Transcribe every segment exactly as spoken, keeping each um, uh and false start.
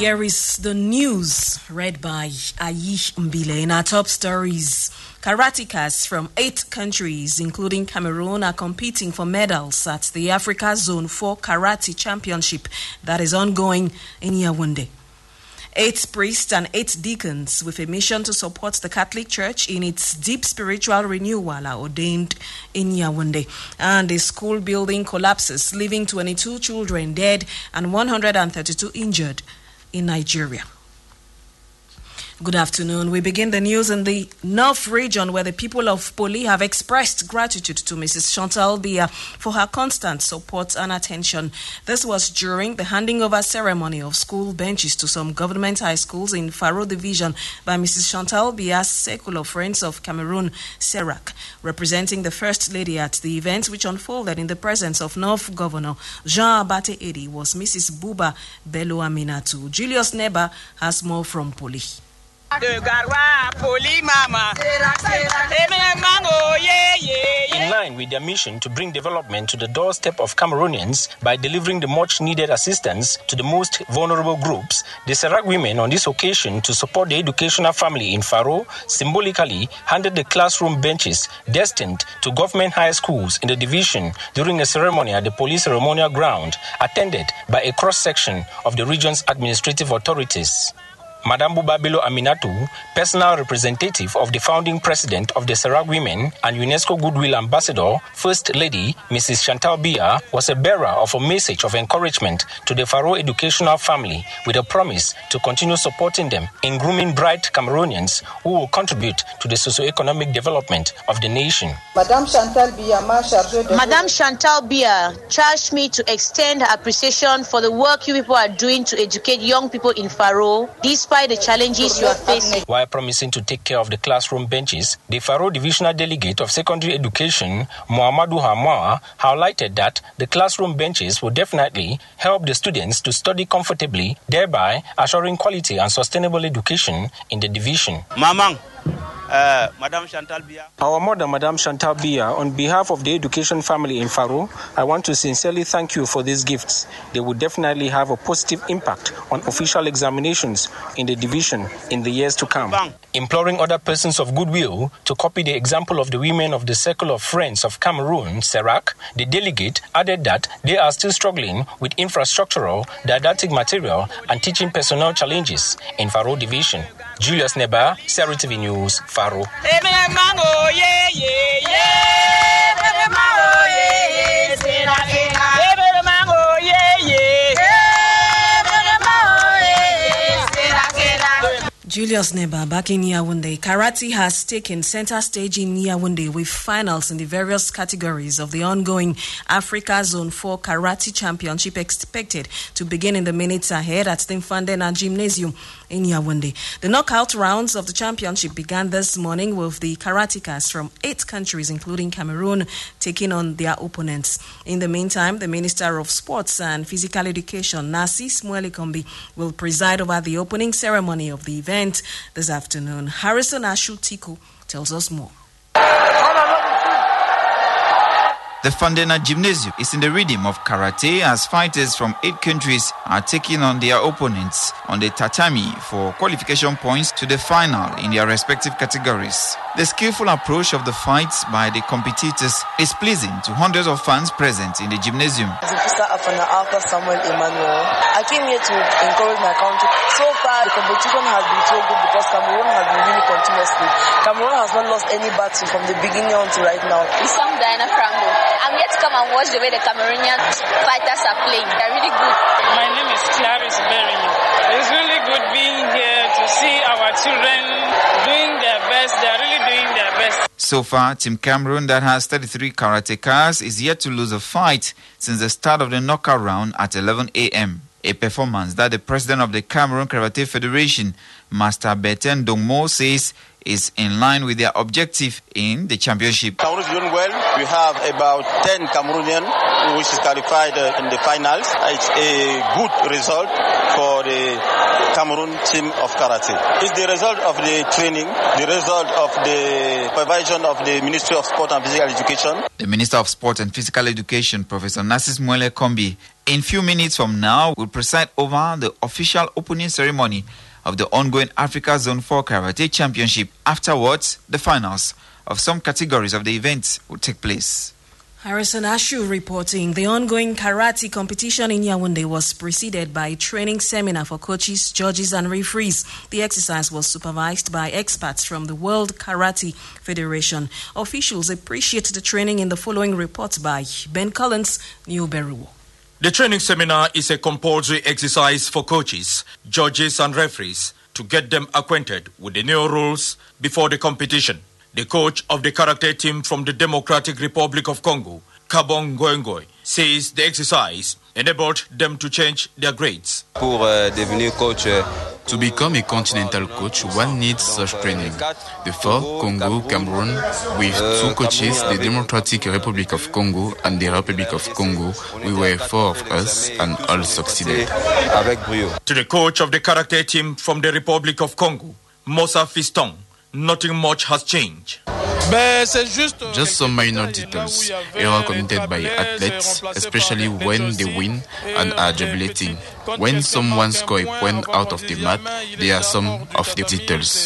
Here is the news read by Ayi Mbile. In our top stories, karatekas from eight countries, including Cameroon, are competing for medals at the Africa Zone four Karate Championship that is ongoing in Yaoundé. Eight priests and eight deacons with a mission to support the Catholic Church in its deep spiritual renewal are ordained in Yaoundé. And a school building collapses, leaving twenty-two children dead and one hundred thirty-two injured in Nigeria. Good afternoon. We begin the news in the North region, where the people of Poli have expressed gratitude to Missus Chantal Biya for her constant support and attention. This was during the handing over ceremony of school benches to some government high schools in Faro Division by Missus Chantal Biya's Circle of Friends of Cameroon, CERAC, representing the First Lady at the event, which unfolded in the presence of North Governor Jean Abate Edi, was Missus Buba Bello Aminatu. Julius Neba has more from Poli. In line with their mission to bring development to the doorstep of Cameroonians by delivering the much-needed assistance to the most vulnerable groups, the CERAC women on this occasion, to support the educational family in Faro, symbolically handed the classroom benches destined to government high schools in the division during a ceremony at the police ceremonial ground, attended by a cross-section of the region's administrative authorities. Madame Buba Bello Aminatu, personal representative of the founding president of the CERAC Women and UNESCO Goodwill Ambassador, First Lady Missus Chantal Biya, was a bearer of a message of encouragement to the Faro educational family with a promise to continue supporting them in grooming bright Cameroonians who will contribute to the socio-economic development of the nation. Madame Chantal Biya, Madame Chantal Biya charged me to extend her appreciation for the work you people are doing to educate young people in Faro, despite the challenges you are facing. While promising to take care of the classroom benches, the Faro Divisional Delegate of Secondary Education, Muhammadu Hamwa, highlighted that the classroom benches will definitely help the students to study comfortably, thereby assuring quality and sustainable education in the division. Mamang. Uh, Madame Chantal Biya. Our mother, Madame Chantal Biya, on behalf of the education family in Faro, I want to sincerely thank you for these gifts. They will definitely have a positive impact on official examinations in the division in the years to come. Bang. Imploring other persons of goodwill to copy the example of the women of the Circle of Friends of Cameroon, CERAC, the delegate added that they are still struggling with infrastructural, didactic material, and teaching personnel challenges in Faro Division. Julius Neba, CERAC T V News, Faro. Julius Neba back in Yaoundé. Karate has taken center stage in Yaoundé with finals in the various categories of the ongoing Africa Zone four Karate Championship expected to begin in the minutes ahead at the Mfandena Gymnasium in Yaoundé. The knockout rounds of the championship began this morning with the karatekas from eight countries, including Cameroon, taking on their opponents. In the meantime, the Minister of Sports and Physical Education, Narcisse Mwelikombi, will preside over the opening ceremony of the event this afternoon. Harrison Ashutiku tells us more. The Mfandena Gymnasium is in the rhythm of karate as fighters from eight countries are taking on their opponents on the tatami for qualification points to the final in their respective categories. The skillful approach of the fights by the competitors is pleasing to hundreds of fans present in the gymnasium. Samuel Emmanuel. I came here to encourage my country. So far, the competition has been so good because Cameroon has been winning continuously. Cameroon has not lost any battle from the beginning until right now. I'm Diana Frango. I'm yet to come and watch the way the Cameroonian fighters are playing. They're really good. My name is Clarice Berry. It's really good being here to see our children doing their best. They're really doing their best. So far, Team Cameroon, that has thirty-three karatekas, is yet to lose a fight since the start of the knockout round at eleven a.m. A performance that the president of the Cameroon Karate Federation, Master Bertin Dongmo, says is in line with their objective in the championship. Cameroon is doing well. We have about ten Cameroonians which is qualified uh, in the finals. It's a good result for the Cameroon team of karate. It's the result of the training, the result of the supervision of the Ministry of Sport and Physical Education. The Minister of Sport and Physical Education, Professor Narcis Mwele Kombi, in few minutes from now will preside over the official opening ceremony of the ongoing Africa Zone four Karate Championship. Afterwards, the finals of some categories of the event will take place. Harrison Ashu reporting. The ongoing karate competition in Yaoundé was preceded by a training seminar for coaches, judges and referees. The exercise was supervised by experts from the World Karate Federation. Officials appreciate the training in the following report by Ben Collins, New Beruwo. The training seminar is a compulsory exercise for coaches, judges and referees to get them acquainted with the new rules before the competition. The coach of the karate team from the Democratic Republic of Congo, Kabong Ngoengoy, says the exercise enabled them to change their grades. Pour uh, devenir coach, uh, to become a continental coach, one needs such training. The four, Congo, Cameroon, with two coaches, the Democratic Republic of Congo and the Republic of Congo, we were four of us and all succeeded. To the coach of the karate team from the Republic of Congo, Mosa Fiston, nothing much has changed. Just some minor details, errors committed by athletes, especially when they win and are jubilating. When someone scores a point out of the mat, there are some of the details.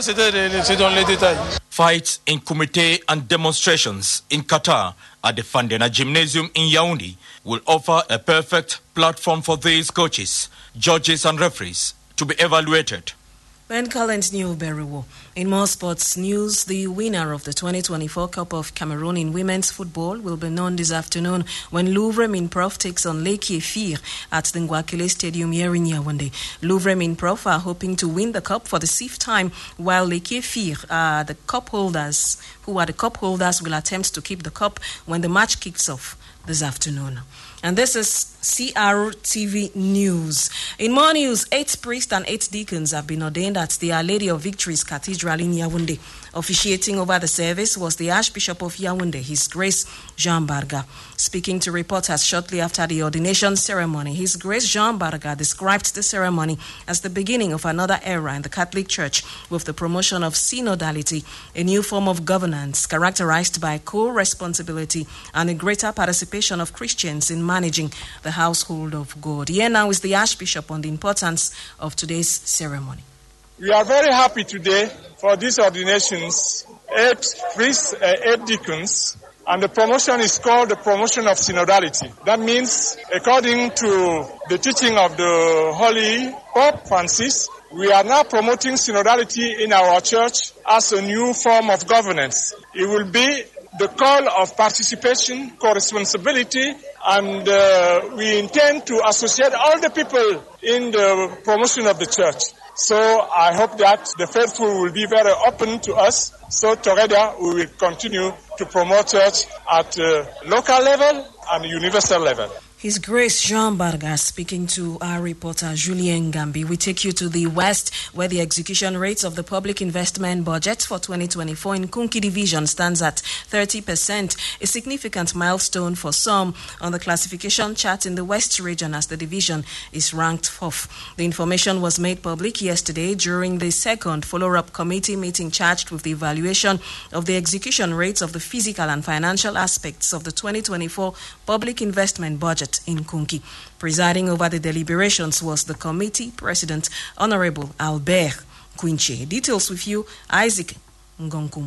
Fights in Kumite and demonstrations in Qatar at the Fandena Gymnasium in Yaoundé will offer a perfect platform for these coaches, judges and referees to be evaluated. Ben Collins, New Beruwo. In more sports news, the winner of the twenty twenty-four Cup of Cameroon in women's football will be known this afternoon when Louvre Minprof takes on Leki Efir at the Ngwakile Stadium here in Yaoundé. Louvre Minprof are hoping to win the cup for the sixth time, while Leki Efir are the cup holders, who are the cup holders, will attempt to keep the cup when the match kicks off this afternoon. And this is C R T V News. In more news, eight priests and eight deacons have been ordained at the Our Lady of Victories Cathedral in Yaoundé. Officiating over the service was the Archbishop of Yaoundé, His Grace Jean Barga. Speaking to reporters shortly after the ordination ceremony, His Grace Jean Barga described the ceremony as the beginning of another era in the Catholic Church with the promotion of synodality, a new form of governance characterized by co-responsibility and a greater participation of Christians in managing the household of God. Here now is the Archbishop on the importance of today's ceremony. We are very happy today for these ordinations, eight priests, uh, eight deacons, and the promotion is called the promotion of synodality. That means, according to the teaching of the Holy Pope Francis, we are now promoting synodality in our church as a new form of governance. It will be the call of participation, co-responsibility, and uh, we intend to associate all the people in the promotion of the church. So I hope that the faithful will be very open to us. So together we will continue to promote church at uh, local level and universal level. His Grace Jean Barga speaking to our reporter Julien Gambi. We take you to the West, where the execution rates of the public investment budget for twenty twenty-four in Kunki Division stands at thirty percent, a significant milestone for some on the classification chart in the West region as the division is ranked fourth. The information was made public yesterday during the second follow-up committee meeting charged with the evaluation of the execution rates of the physical and financial aspects of the twenty twenty-four public investment budget in Kunki. Presiding over the deliberations was the committee president, Honorable Albert Quinche. Details with you, Isaac Ngonkum.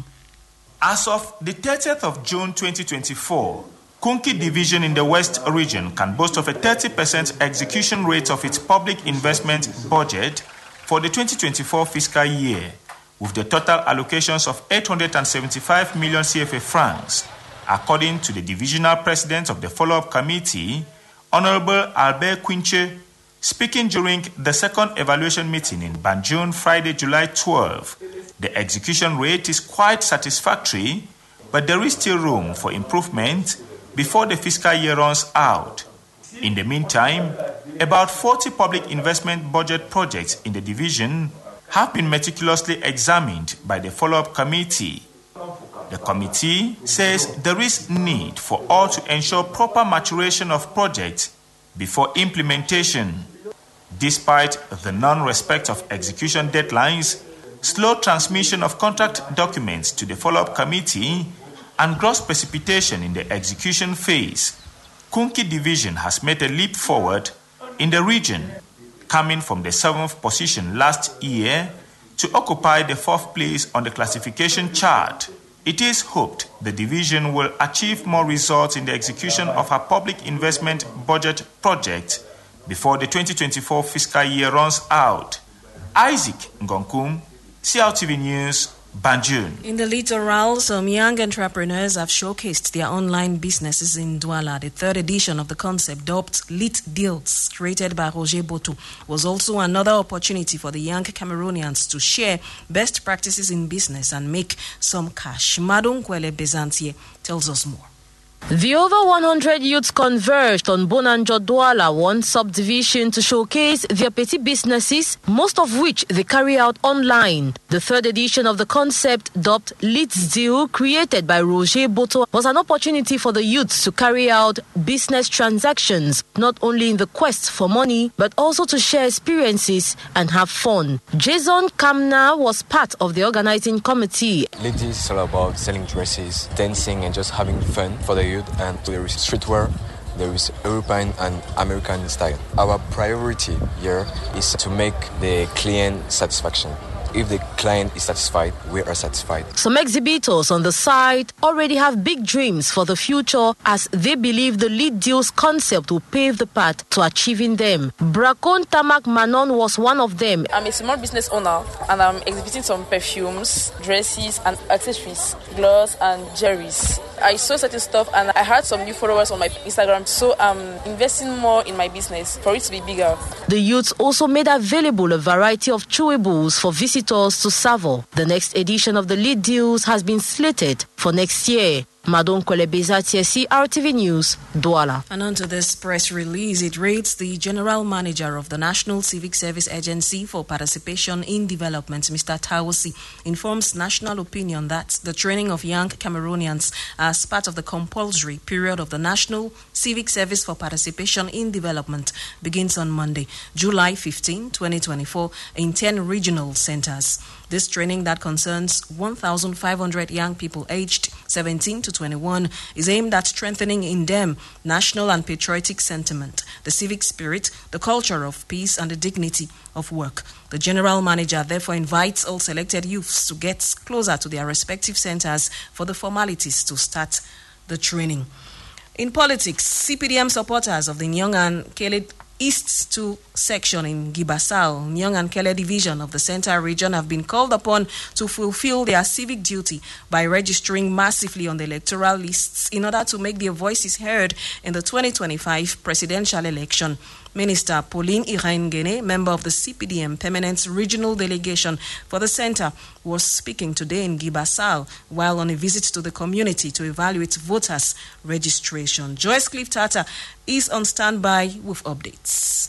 As of the thirtieth of June twenty twenty-four, Kunki Division in the West region can boast of a thirty percent execution rate of its public investment budget for the twenty twenty-four fiscal year, with the total allocations of eight hundred seventy-five million C F A francs, according to the divisional president of the follow-up committee, Honorable Albert Quinche, speaking during the second evaluation meeting in Banjul, Friday, July twelfth. The execution rate is quite satisfactory, but there is still room for improvement before the fiscal year runs out. In the meantime, about forty public investment budget projects in the division have been meticulously examined by the follow-up committee. The committee says there is need for all to ensure proper maturation of projects before implementation. Despite the non-respect of execution deadlines, slow transmission of contract documents to the follow-up committee, and gross precipitation in the execution phase, Kunki Division has made a leap forward in the region, coming from the seventh position last year to occupy the fourth place on the classification chart. It is hoped the division will achieve more results in the execution of her public investment budget project before the twenty twenty-four fiscal year runs out. Isaac Ngonkum, C L T V News, Banjul. In the littoral, some young entrepreneurs have showcased their online businesses in Douala. The third edition of the concept, dubbed Lit Deals, created by Roger Boto, was also another opportunity for the young Cameroonians to share best practices in business and make some cash. Madon Kwele Bezantier tells us more. The over one hundred youths converged on Bonanjo Douala, one subdivision, to showcase their petty businesses, most of which they carry out online. The third edition of the concept, dubbed Leads Deal, created by Roger Boto, was an opportunity for the youths to carry out business transactions, not only in the quest for money, but also to share experiences and have fun. Jason Kamna was part of the organizing committee. Leads is all about selling dresses, dancing, and just having fun for the youth. And there is streetwear, there is European and American style. Our priority here is to make the client satisfaction. If the client is satisfied, we are satisfied. Some exhibitors on the site already have big dreams for the future, as they believe the Lead Deals concept will pave the path to achieving them. Brakon Tamak Manon was one of them. I'm a small business owner and I'm exhibiting some perfumes, dresses and accessories, gloves and jewelries. I saw certain stuff and I had some new followers on my Instagram, so I'm investing more in my business for it to be bigger. The youths also made available a variety of chewables for visitors to savor. The next edition of the Lead Deals has been slated for next year. Madon Kolebeza, C R T V News, Douala. And onto this press release, it reads: the General Manager of the National Civic Service Agency for Participation in Development, Mister Tawosi, informs national opinion that the training of young Cameroonians as part of the compulsory period of the National Civic Service for Participation in Development begins on Monday, July fifteenth, twenty twenty-four, in ten regional centers. This training, that concerns one thousand five hundred young people aged seventeen to twenty-one, is aimed at strengthening in them national and patriotic sentiment, the civic spirit, the culture of peace, and the dignity of work. The General Manager therefore invites all selected youths to get closer to their respective centers for the formalities to start the training. In politics, C P D M supporters of the Nyong and Kele East two section in Gibasal, Nyong and Kele division of the Central region, have been called upon to fulfill their civic duty by registering massively on the electoral lists in order to make their voices heard in the twenty twenty-five presidential election. Minister Pauline Irene Gene, member of the C P D M Permanent Regional Delegation for the Center, was speaking today in Gibasal while on a visit to the community to evaluate voters' registration. Joyce Cliff Tata is on standby with updates.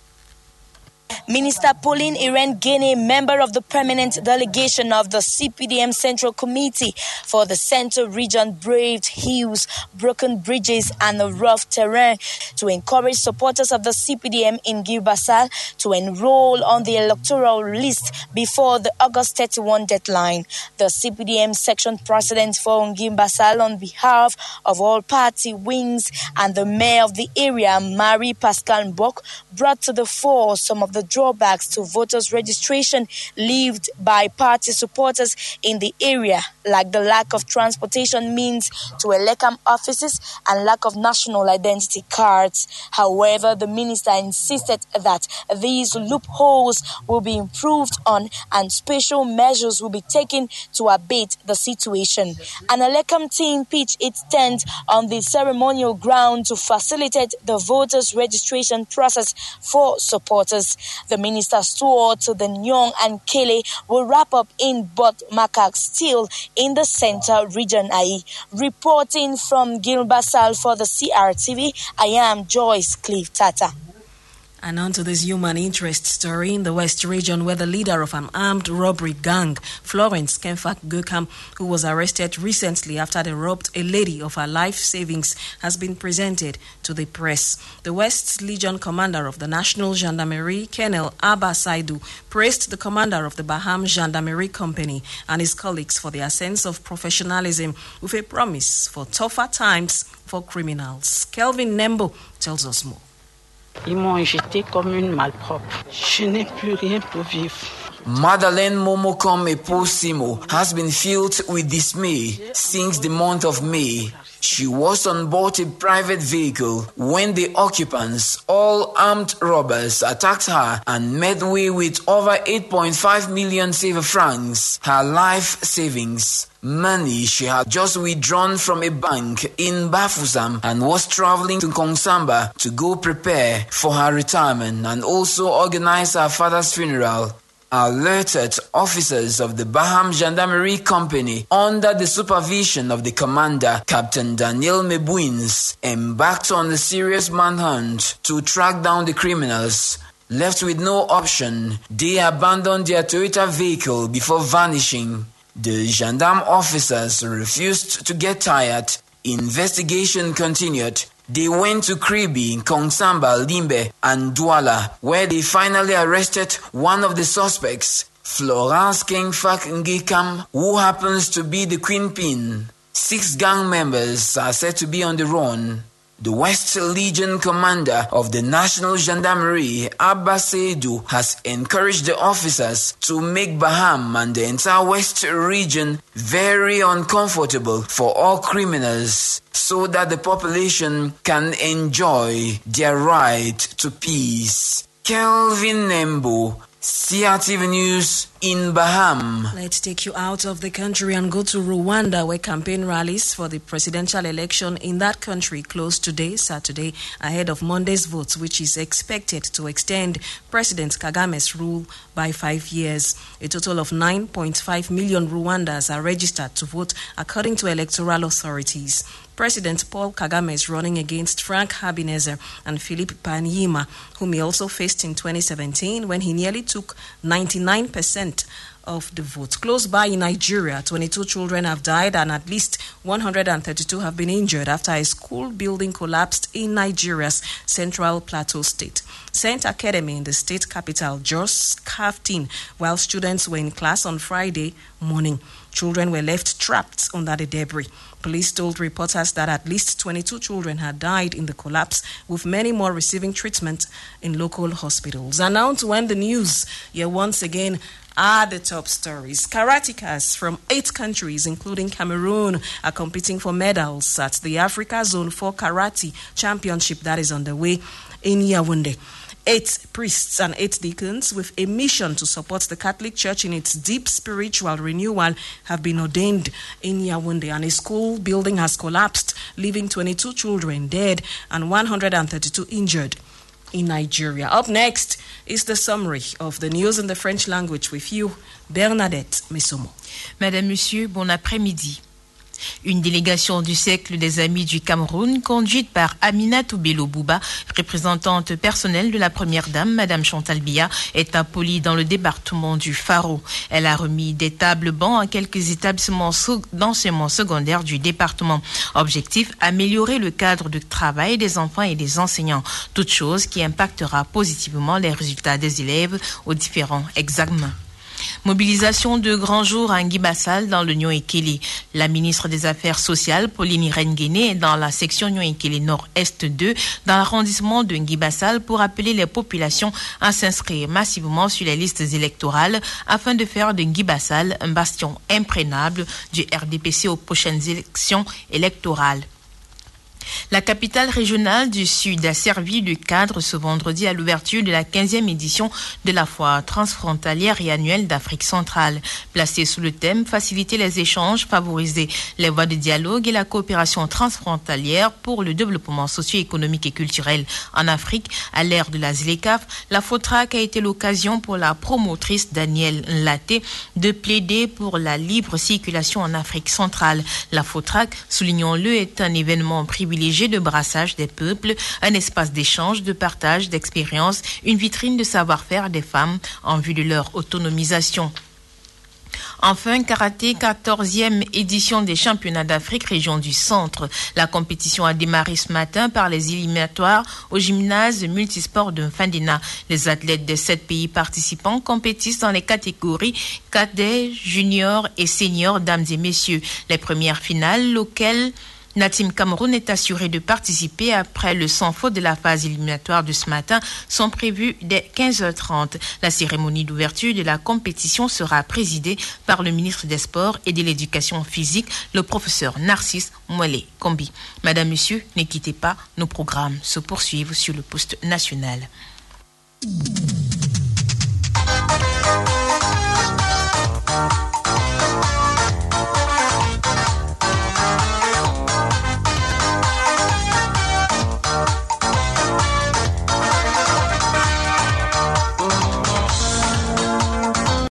Minister Pauline Irene Gene, member of the permanent delegation of the C P D M Central Committee for the Central Region, braved hills, broken bridges and a rough terrain to encourage supporters of the C P D M in Gibasal to enroll on the electoral list before the August thirty-first deadline. The C P D M section president for Gibasal, on behalf of all party wings and the mayor of the area, Marie Pascal Mbok, brought to the fore some of the drawbacks to voters' registration lived by party supporters in the area, like the lack of transportation means to elecam offices and lack of national identity cards. However, the minister insisted that these loopholes will be improved on and special measures will be taken to abate the situation. An elecam team pitched its tent on the ceremonial ground to facilitate the voters' registration process for supporters. The minister swore to the Nyong and Kele will wrap up in Bot Makak, still in the Central Region. I reporting from Gilbasal for the C R T V, I am Joyce Cliff Tata. And on to this human interest story in the West region, where the leader of an armed robbery gang, Florence Kemfak Gökam, who was arrested recently after they robbed a lady of her life savings, has been presented to the press. The West Legion commander of the National Gendarmerie, Colonel Abba Saidu, praised the commander of the Baham Gendarmerie Company and his colleagues for their sense of professionalism, with a promise for tougher times for criminals. Kelvin Nembo tells us more. Ils m'ont jeté comme une malpropre. Je n'ai plus rien pour vivre. Madeleine Momokom Eposimo has been filled with dismay since the month of May. She was on board a private vehicle when the occupants, all armed robbers, attacked her and made away with over eight point five million silver francs, her life savings. Money she had just withdrawn from a bank in Bafoussam and was traveling to Kongsamba to go prepare for her retirement and also organize her father's funeral. Alerted officers of the Baham Gendarmerie Company, under the supervision of the commander, Captain Daniel Mebuins, embarked on a serious manhunt to track down the criminals. Left with no option, they abandoned their Toyota vehicle before vanishing. The gendarme officers refused to get tired. Investigation continued. They went to Kribi, Kongsamba, Limbe, and Douala, where they finally arrested one of the suspects, Florence Kemfak Ngekam, who happens to be the queen pin. Six gang members are said to be on the run. The West Legion commander of the National Gendarmerie, Abba Saidu, has encouraged the officers to make Baham and the entire West region very uncomfortable for all criminals, so that the population can enjoy their right to peace. Kelvin Nembo, C R T V News in Baham. Let's take you out of the country and go to Rwanda, where campaign rallies for the presidential election in that country close today, Saturday, ahead of Monday's votes, which is expected to extend President Kagame's rule by five years. A total of nine point five million Rwandans are registered to vote, according to electoral authorities. President Paul Kagame is running against Frank Habineza and Philippe Panyima, whom he also faced in twenty seventeen when he nearly took ninety-nine percent of the vote. Close by in Nigeria, twenty-two children have died and at least one hundred thirty-two have been injured after a school building collapsed in Nigeria's Central Plateau State. Saint Academy in the state capital Jos caved in while students were in class on Friday morning. Children were left trapped under the debris. Police told reporters that at least twenty-two children had died in the collapse, with many more receiving treatment in local hospitals. And now to end the news, here once again are the top stories. Karatekas from eight countries, including Cameroon, are competing for medals at the Africa Zone four Karate Championship that is underway in Yaoundé. Eight priests and eight deacons with a mission to support the Catholic Church in its deep spiritual renewal have been ordained in Yaoundé, and a school building has collapsed, leaving twenty-two children dead and one hundred thirty-two injured in Nigeria. Up next is the summary of the news in the French language with you, Bernadette Messomo. Madame, Monsieur, bon après-midi. Une délégation du Cercle des Amis du Cameroun, conduite par Aminata Bello Bouba, représentante personnelle de la première dame, Madame Chantal Biya, est à Poli dans le département du Faro. Elle a remis des tables bancs à quelques établissements d'enseignement secondaire du département. Objectif, améliorer le cadre de travail des enfants et des enseignants, toute chose qui impactera positivement les résultats des élèves aux différents examens. Mobilisation de grand jour à Nguibassal dans le Nyon-Ekele. La ministre des Affaires sociales, Pauline Irène Guéné, est dans la section Nyon-Ekele Nord-Est deux, dans l'arrondissement de Nguibassal, pour appeler les populations à s'inscrire massivement sur les listes électorales afin de faire de Nguibassal un bastion imprégnable du R D P C aux prochaines élections électorales. La capitale régionale du Sud a servi de cadre ce vendredi à l'ouverture de la quinzième édition de la foire transfrontalière et annuelle d'Afrique centrale. Placée sous le thème « Faciliter les échanges, favoriser les voies de dialogue et la coopération transfrontalière pour le développement socio-économique et culturel en Afrique » à l'ère de la ZLECAf, la FOTRAC a été l'occasion pour la promotrice Danielle Laté de plaider pour la libre circulation en Afrique centrale. La FOTRAC, soulignons-le, est un événement privilégié privilégié de brassage des peuples, un espace d'échange, de partage d'expériences, une vitrine de savoir-faire des femmes en vue de leur autonomisation. Enfin, karaté, quatorzième édition des championnats d'Afrique, région du centre. La compétition a démarré ce matin par les éliminatoires au gymnase multisport de Mfandena. Les athlètes des sept pays participants compétissent dans les catégories cadets, juniors et seniors, dames et messieurs. Les premières finales auxquelles Natim Cameroun est assuré de participer après le sans faute de la phase éliminatoire de ce matin sont prévues dès quinze heures trente. La cérémonie d'ouverture de la compétition sera présidée par le ministre des Sports et de l'Éducation physique, le professeur Narcisse Mwele Kombi. Madame, Monsieur, ne quittez pas, nos programmes se poursuivent sur le poste national.